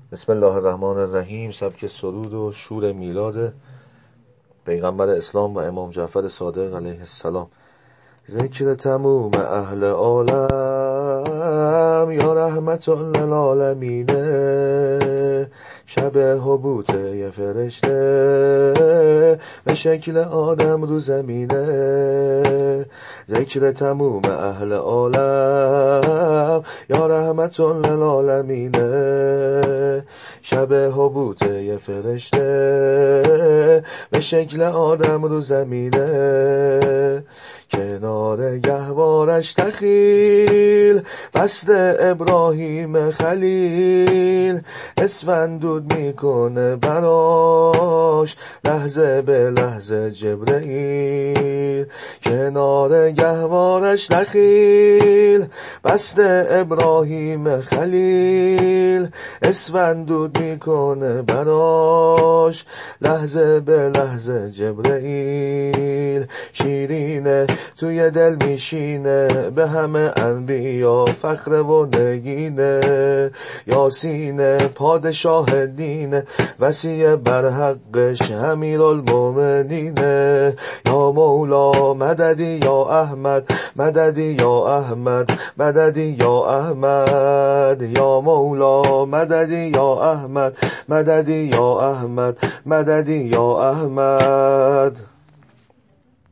بسم الله الرحمن الرحیم. سبک سرود و شور میلاد پیغمبر اسلام و امام جعفر صادق علیه السلام. ذکر تموم اهل عالم یا رحمت للعالمین، شب حبوط یه فرشته به شکل آدم رو زمینه. ذکر تموم اهل عالم یا رحمت للعالمین، شب حبوط یه فرشته به شکل آدم رو زمینه. کنار گهوارش تخیل بسته ابراهیم خلیل، اسفندود میکنه براش لحظه به لحظه جبرئیل. کنار گهوارش تخیل بسته ابراهیم خلیل، اسفندود میکنه براش لحظه به لحظه جبرئیل. شیرینه توی دل میشینه به همه انبیا فخر و نگینه. یاسین پادشاه دینه وصی بر حقش امیرالمومنینه. یا مولا مددی یا احمد، مددی یا احمد، مددی یا احمد. یا مولا مددی یا احمد، مددی یا احمد، مددی یا احمد.